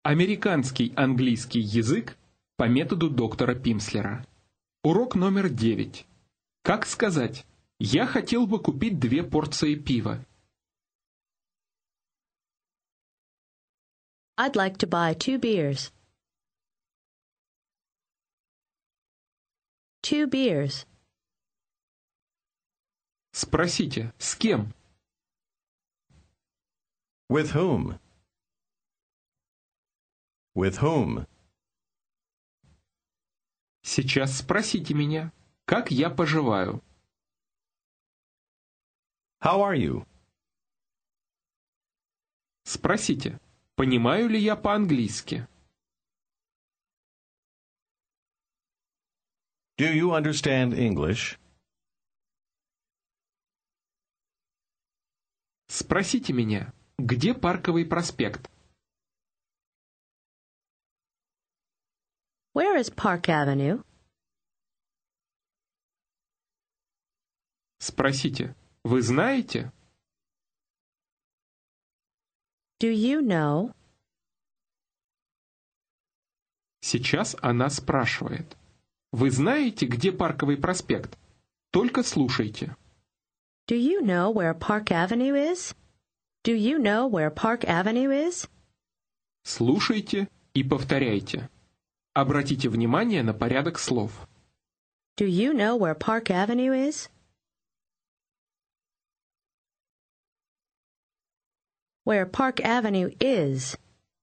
Американский английский язык по методу доктора Пимслера. Урок номер 9. Как сказать «Я хотел бы купить 2 порции пива». I'd like to buy 2 beers. 2 beers. Спросите, с кем? With whom? With whom? Сейчас спросите меня, как я поживаю. How are you? Спросите, понимаю ли я по-английски. Do you understand English? Спросите меня, где Парковый проспект? Where is Park Avenue? Спросите, вы знаете? Do you know? Сейчас она спрашивает. Вы знаете, где Парковый проспект? Только слушайте. Do you know where Park Avenue is? Do you know where Park Avenue is? Слушайте и повторяйте. Обратите внимание на порядок слов. Do you know where Park Avenue is? Where Park Avenue is.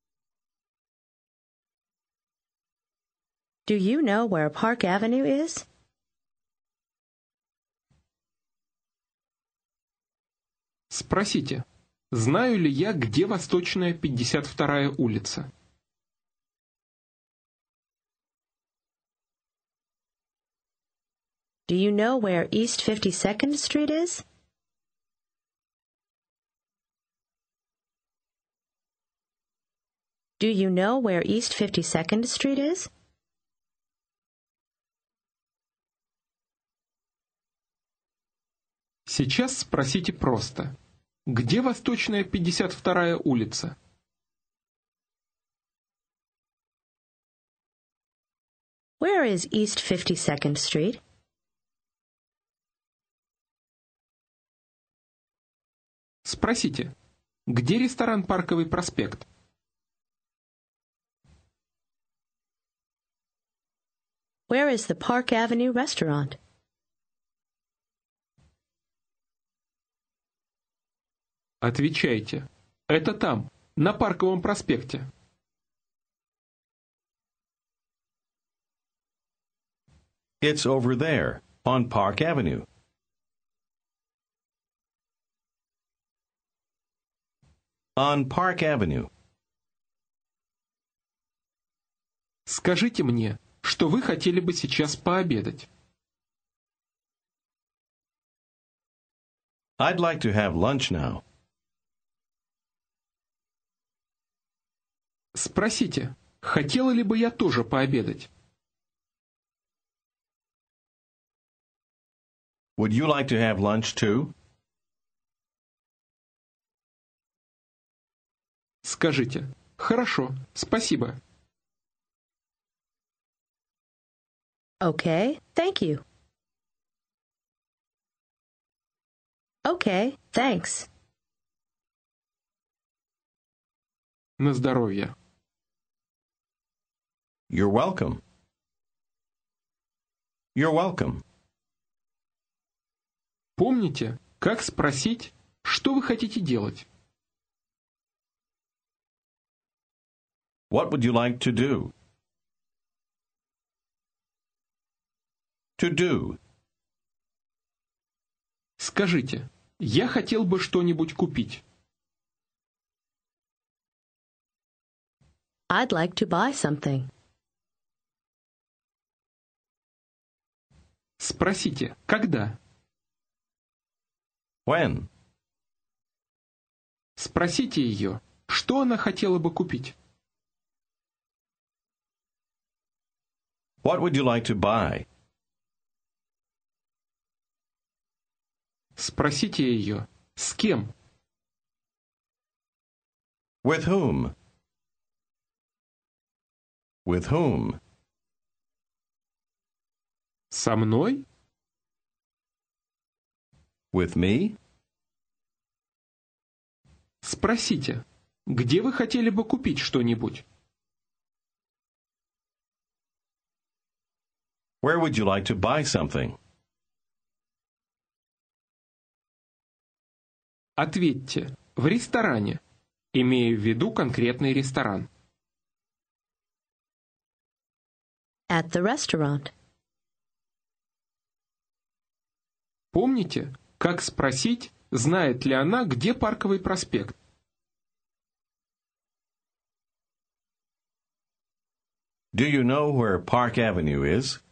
Do you know where Park Avenue is? Спросите, знаю ли я, где Восточная 52-я улица? Do you know where East 52nd Street is? Do you know where East 52nd Street is? Сейчас спросите просто. Где Восточная 52-я улица? Where is East 52nd Street? Спросите, где ресторан Парковый проспект? Where is the Park Avenue restaurant? Отвечайте. Это там, на Парковом проспекте. It's over there, on Park Avenue. On Park Avenue. Скажите мне, что вы хотели бы сейчас пообедать. I'd like to have lunch now. Спросите, хотела ли бы я тоже пообедать? Would you like to have lunch too? Скажите, хорошо, спасибо. Okay, thank you. Okay, thanks. На здоровье. You're welcome. You're welcome. Помните, как спросить, что вы хотите делать? What would you like to do? To do. Скажите, я хотел бы что-нибудь купить. I'd like to buy something. Спросите, когда? When? Спросите ее, что она хотела бы купить. What would you like to buy? Спросите ее, с кем? With whom? With whom? Со мной? With me? Спросите, где вы хотели бы купить что-нибудь? Where would you like to buy something? Ответьте, в ресторане, имея в виду конкретный ресторан. At the restaurant. Помните, как спросить, знает ли она, где Парковый проспект? Do you know where Park Avenue is?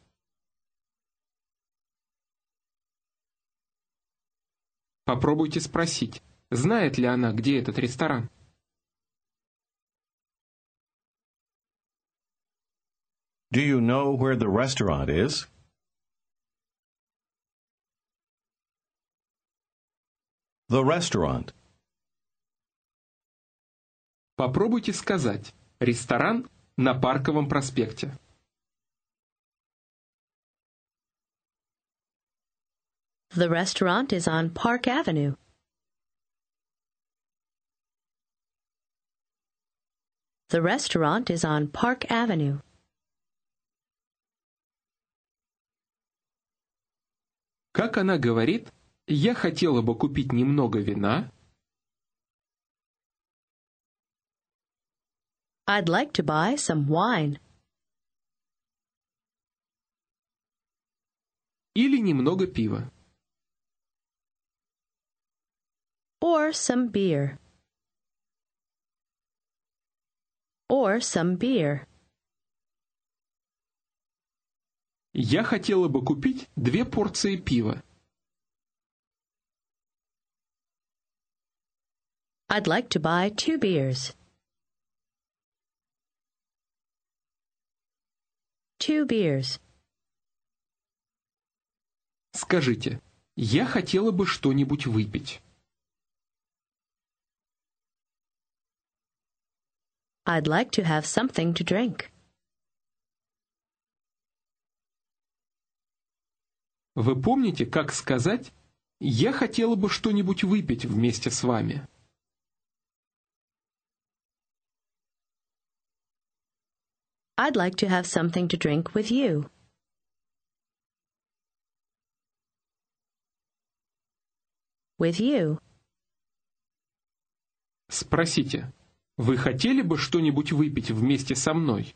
Попробуйте спросить, знает ли она, где этот ресторан? Do you know where the restaurant is? The restaurant. Попробуйте сказать, ресторан на Парковом проспекте. The restaurant is on Park Avenue. The restaurant is on Park Avenue. Как она говорит, я хотела бы купить немного вина. I'd like to buy some wine. Или немного пива. Or some beer. Or some beer. Я хотела бы купить 2 порции пива. I'd like to buy 2 beers. 2 beers. Скажите, я хотела бы что-нибудь выпить. I'd like to have something to drink. Вы помните, как сказать «я хотела бы что-нибудь выпить вместе с вами»? I'd like to have something to drink with you. With you. Спросите, вы хотели бы что-нибудь выпить вместе со мной?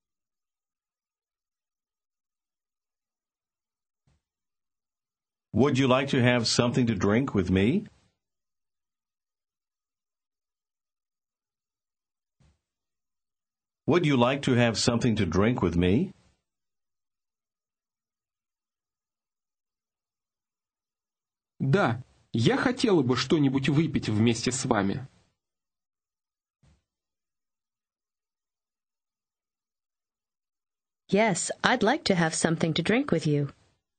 Would you like to have something to drink with me? Would you like to have something to drink with me? Да, я хотела бы что-нибудь выпить вместе с вами. Yes, I'd like to have something to drink with you.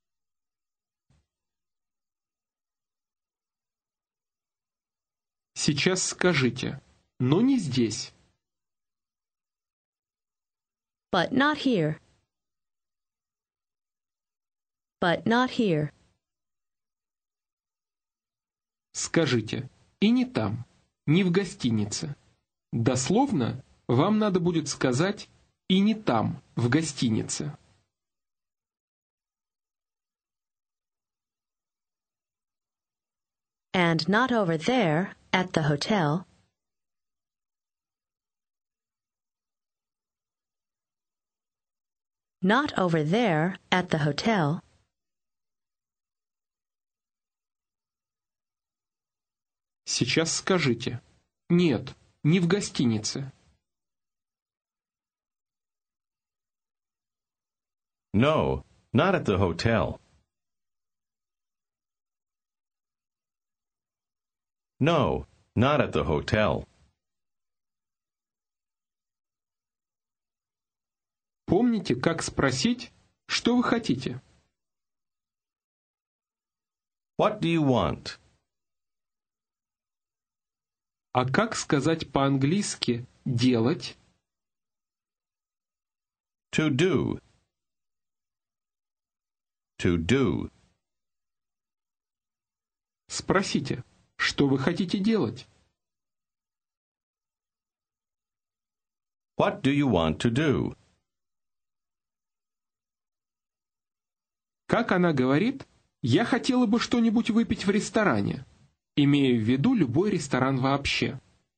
Сейчас скажите, но не здесь. But not here. But not here. Скажите, и не там, не в гостинице. Дословно, вам надо будет сказать «и не там, в гостинице». And not over there, at the hotel. Not over there, at the hotel. Сейчас скажите «нет, не в гостинице». No, not at the hotel. No, not at the hotel. Помните, как спросить, что вы хотите? What do you want? А как сказать по-английски «делать»? To do. To do. Спросите, что вы хотите делать? What do you want to do? Как она говорит, я хотела бы что-нибудь выпить в ресторане, имея в виду любой ресторан вообще.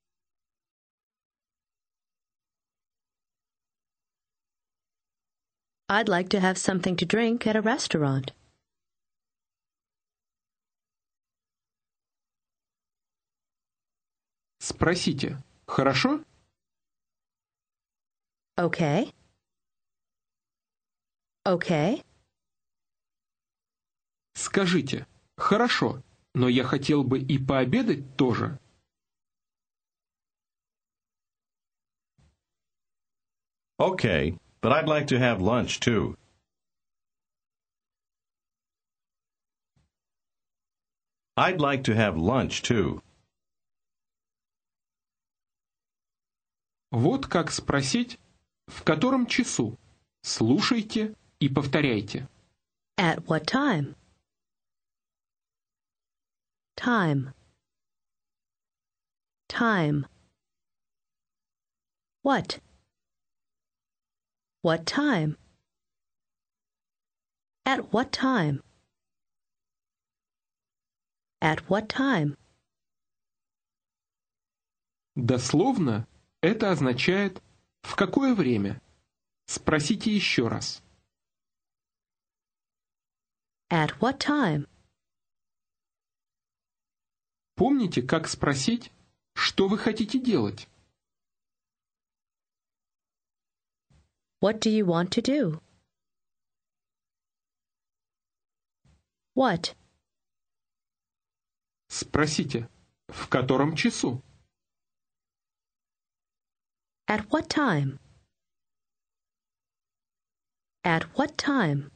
I'd like to have something to drink at a restaurant. Спросите, хорошо? Okay. Okay. Скажите, хорошо, но я хотел бы и пообедать тоже. Okay, but I'd like to have lunch too. I'd like to have lunch too. Вот как спросить, в котором часу. Слушайте и повторяйте. At what time? Time. Time. What? What time? At what time? At what time? Дословно это означает «в какое время?». Спросите еще раз. At what time? Помните, как спросить, что вы хотите делать? What do you want to do? What? Спросите, в котором часу? At what time? At what time?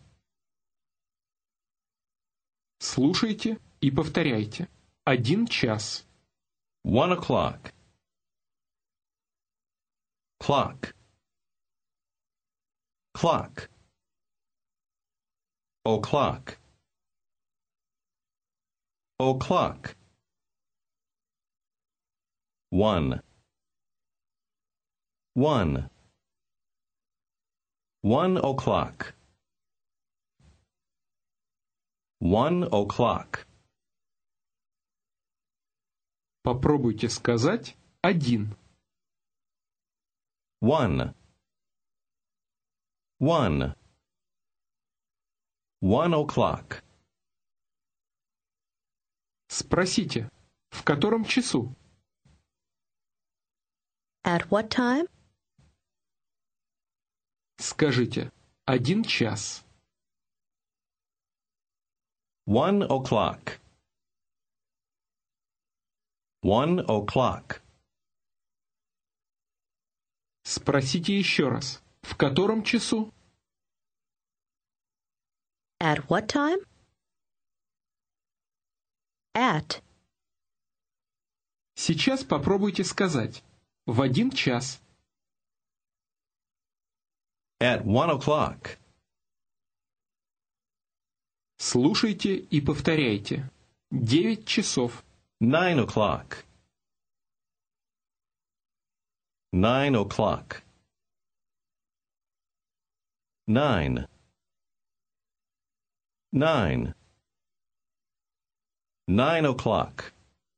Слушайте и повторяйте. 1 час. 1 o'clock. Clock. Clock. O'clock. O'clock. 1. 1. 1 o'clock. 1 o'clock. Попробуйте сказать 1. 1. 1. 1 o'clock. Спросите, в котором часу? At what time? Скажите, 1 час. 1 o'clock. 1 o'clock. Спросите еще раз, в котором часу? At what time? At. Сейчас попробуйте сказать. В 1 час. At 1 o'clock. Слушайте и повторяйте. 9 часов. 9 o'clock. 9 o'clock. 9. 9. 9 o'clock.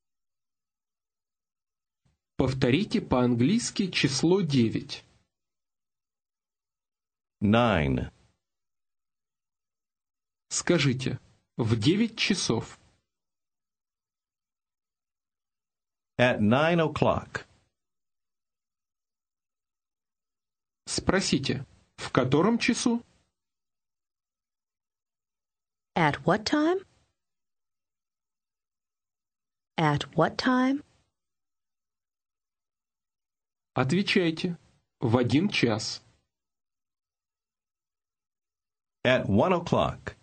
Повторите по-английски число 9. 9. Скажите, в 9 часов. At 9 o'clock. Спросите, в котором часу? At what time? At what time? Отвечайте. В 1 час. At 1 o'clock.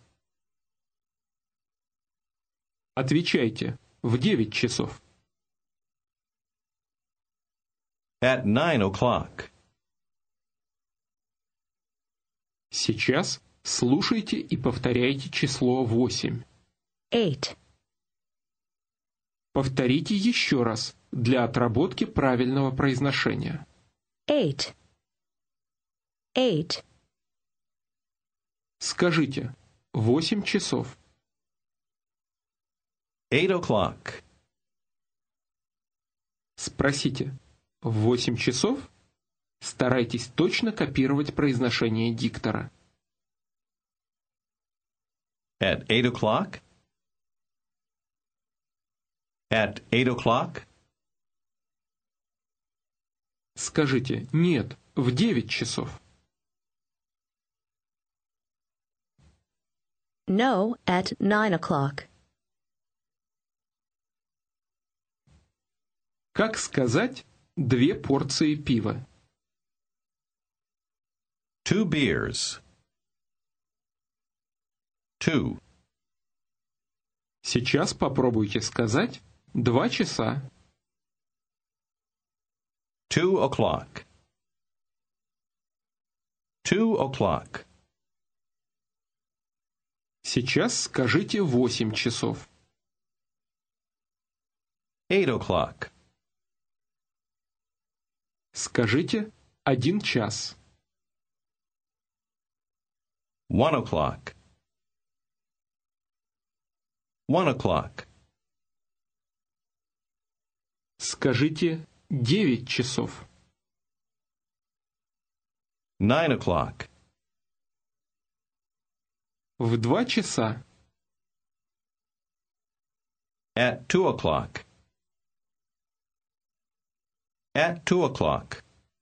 Отвечайте. В 9 часов. At 9 o'clock. Сейчас слушайте и повторяйте число 8. 8. Повторите еще раз для отработки правильного произношения. 8. 8. Скажите 8 часов. 8 o'clock. Спросите 8 часов? Старайтесь точно копировать произношение диктора. At 8 o'clock? At 8 o'clock? Скажите «нет» в 9 часов. No, at 9 o'clock. Как сказать 2 порции пива? 2 beers. 2. Сейчас попробуйте сказать 2 часа. 2 o'clock. 2 o'clock. Сейчас скажите 8 часов. 8 o'clock. Скажите 1 час. 1 o'clock. 1 o'clock. Скажите 9 часов. 9 o'clock. В 2 часа. At 2 o'clock. At 2 o'clock.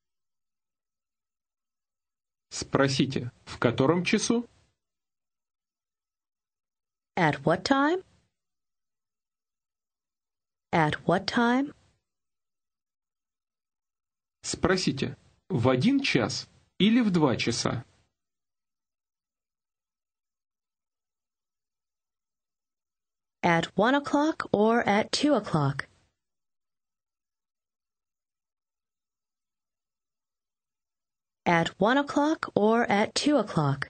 Спросите, в котором часу? At what time? At what time? Спросите, в 1 час или в 2 часа? At 1 o'clock or at 2 o'clock? At 1 o'clock or at 2 o'clock?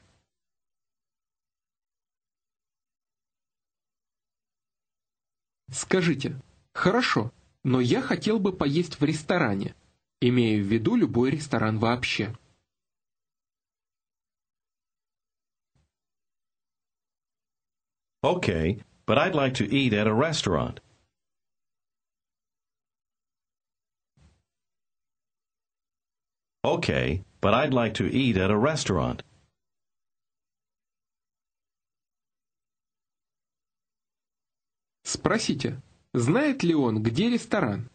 Скажите, хорошо, но я хотел бы поесть в ресторане, имея в виду любой ресторан вообще. Okay, but I'd like to eat at a restaurant. Okay, but I'd like to eat at a restaurant. Спросите, знает ли он, где ресторан?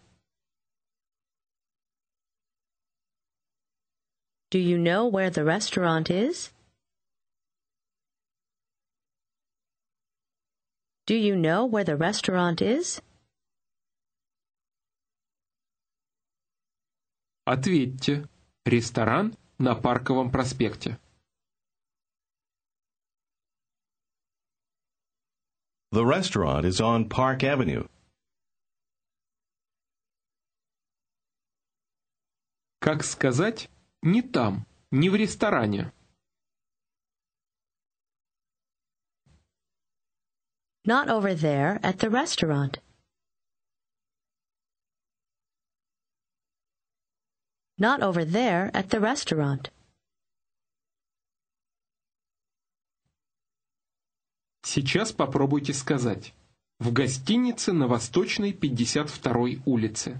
Do you know where the restaurant is? Do you know where the restaurant is? Ответьте, ресторан на Парковом проспекте. The restaurant is on Park Avenue. Как сказать «не там», «не в ресторане»? Not over there at the restaurant. Not over there at the restaurant. Сейчас попробуйте сказать «в гостинице на Восточной 52-й улице».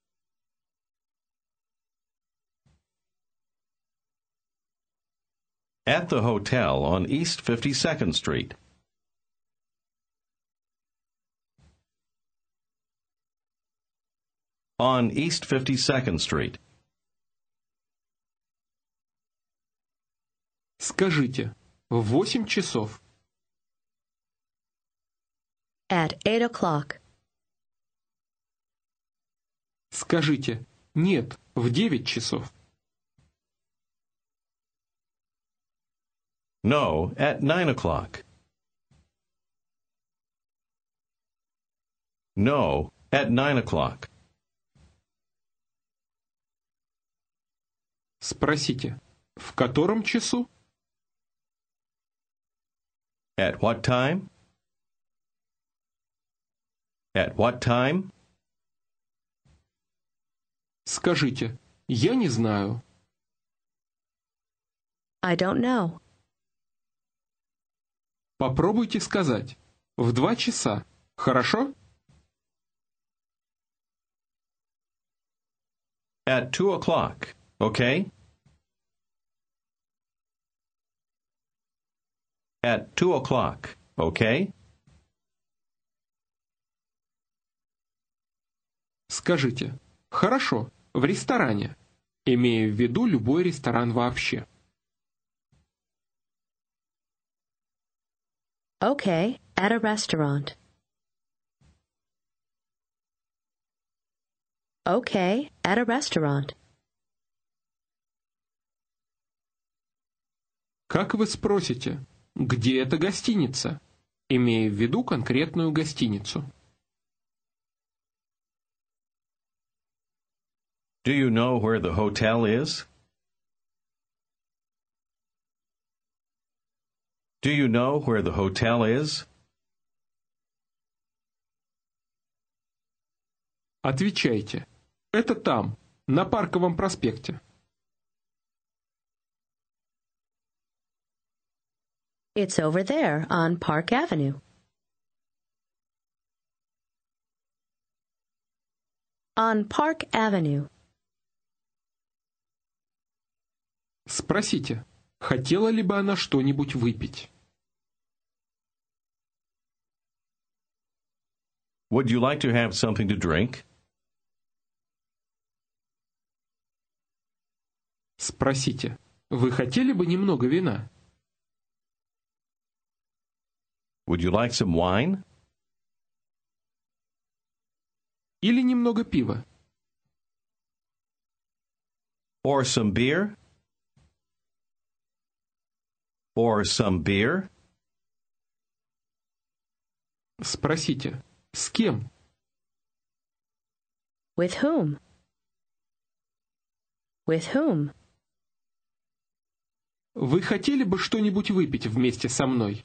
At the hotel on East 52nd Street. On East 52nd Street. Скажите, в 8 часов. At 8 o'clock. Скажите, нет, в 9 часов. No, at 9 o'clock. No, at 9 o'clock. Спросите, в котором часу? At what time? At what time? Скажите, я не знаю. I don't know. Попробуйте сказать. В 2 часа. Хорошо? At 2 o'clock, okay? At 2 o'clock, okay? Скажите. Хорошо. В ресторане. Имея в виду любой ресторан вообще. Okay, at a restaurant. Okay, at a restaurant. Как вы спросите, где эта гостиница? Имея в виду конкретную гостиницу. Do you know where the hotel is? Do you know where the hotel is? Отвечайте. Это там, на Парковом проспекте. It's over there on Park Avenue. On Park Avenue. Спросите, хотела ли бы она что-нибудь выпить? Would you like to have something to drink? Спросите, вы хотели бы немного вина? Would you like some wine? Или немного пива? Or some beer? Or some beer? Спросите, с кем? With whom? With whom? Вы хотели бы что-нибудь выпить вместе со мной?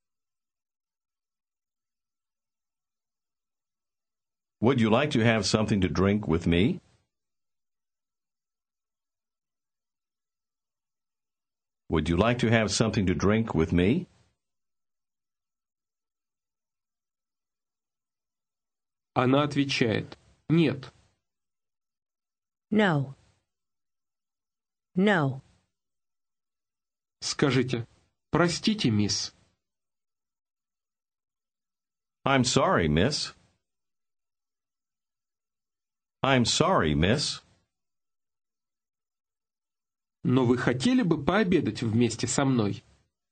Would you like to have something to drink with me? Would you like to have something to drink with me? Она отвечает, нет. No. No. Скажите, простите, мисс. I'm sorry, miss. I'm sorry, miss. Но вы хотели бы пообедать вместе со мной?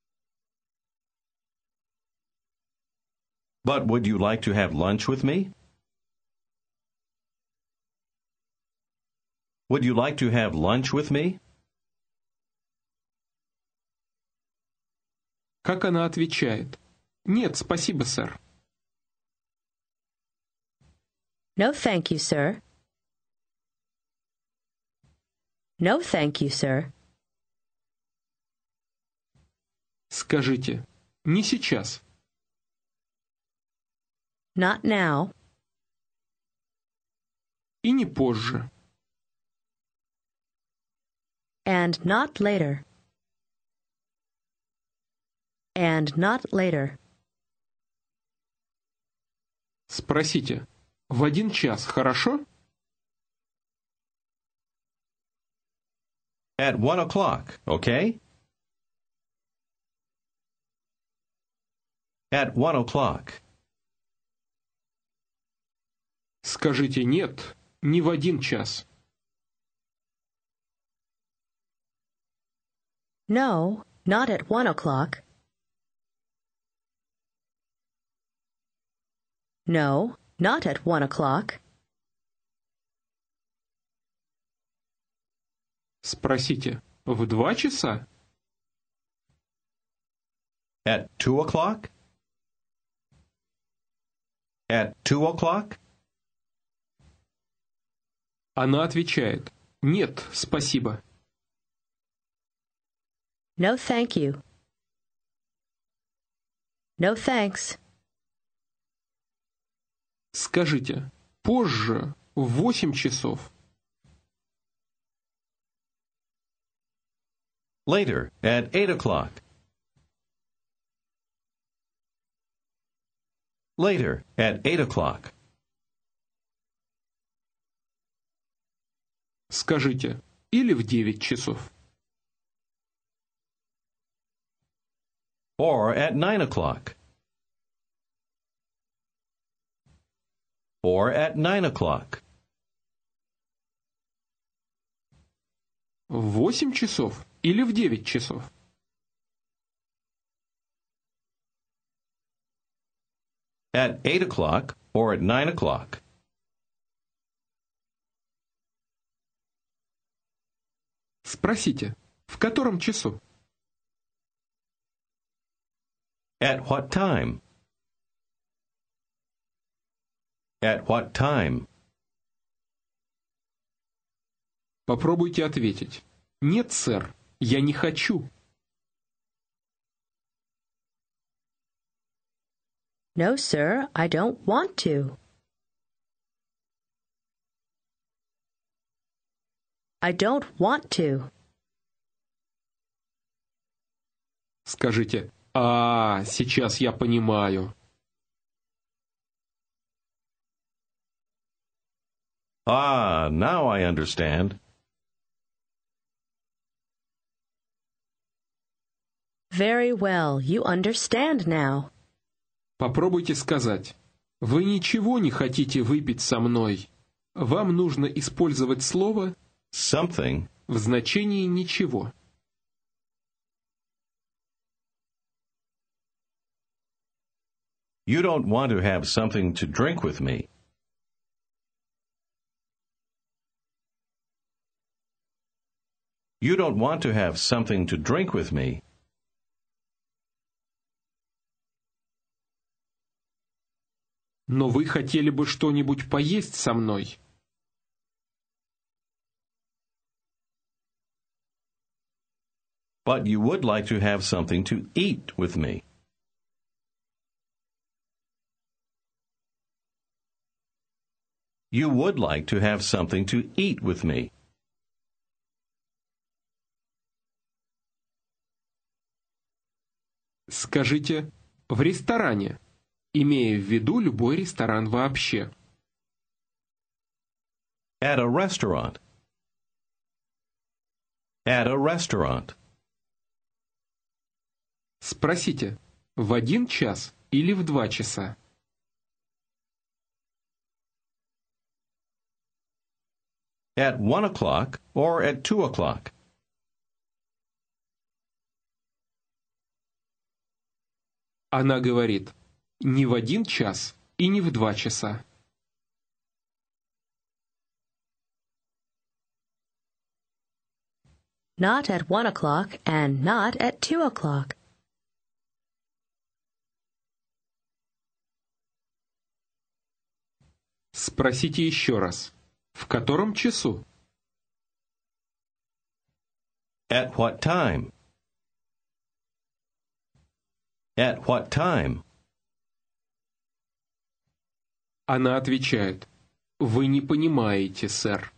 But would you like to have lunch with me? Would you like to have lunch with me? Как она отвечает? Нет, спасибо, сэр. No, thank you, sir. No, thank you, sir. Скажите, не сейчас. Not now. И не позже. And not later. And not later. Спросите, в 1 час, хорошо? At 1 o'clock, okay? At 1 o'clock. Скажите, нет, не в 1 час. No, not at 1 o'clock. No, not at 1 o'clock. Спросите, в 2 часа? At 2 o'clock? At 2 o'clock? Она отвечает, нет, спасибо. No, thank you. No thanks. Скажите, позже, в 8 часов. Later, at 8 o'clock. Later, at 8 o'clock. Скажите, или в 9 часов. Or at 9 o'clock. Or at 9 o'clock. В 8 часов или в 9 часов. At 8 o'clock or at 9 o'clock. Спросите, в котором часу? At what time? At what time? Попробуйте ответить. Нет, сэр, я не хочу. No, sir, I don't want to. I don't want to. Скажите, сейчас я понимаю. Now I understand. Very well, you understand now. Попробуйте сказать. Вы ничего не хотите выпить со мной. Вам нужно использовать слово Something. в значении ничего. You don't want to have something to drink with me. You don't want to have something to drink with me. Но вы хотели бы что-нибудь поесть со мной. But you would like to have something to eat with me. You would like to have something to eat with me. Скажите, в ресторане, имея в виду любой ресторан вообще. At a restaurant. At a restaurant. Спросите, в 1 час или в 2 часа? At 1 o'clock or at 2 o'clock. Она говорит, не в 1 час и не в 2 часа. Not at 1 o'clock and not at 2 o'clock. Спросите еще раз. В котором часу? At what time? At what time? Она отвечает, вы не понимаете, сэр.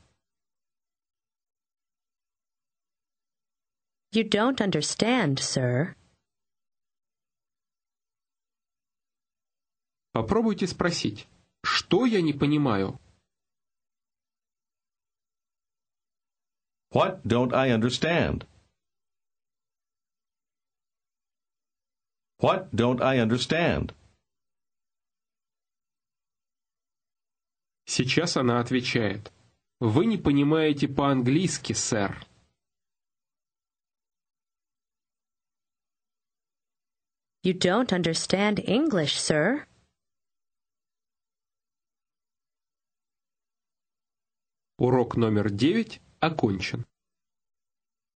You don't understand, sir. Попробуйте спросить, что я не понимаю? What don't I understand? What don't I understand? Сейчас она отвечает, вы не понимаете по-английски, сэр. You don't understand English, sir. Урок номер 9 окончен.